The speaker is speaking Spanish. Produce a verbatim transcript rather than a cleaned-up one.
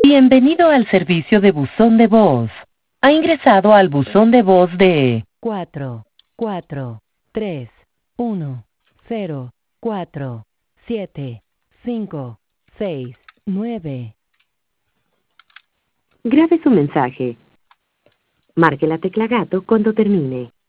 Bienvenido al servicio de buzón de voz. Ha ingresado al buzón de voz de cuatro, cuatro, tres, uno, cero, cuatro, siete, cinco, seis, nueve. Grabe su mensaje. Marque la tecla gato cuando termine.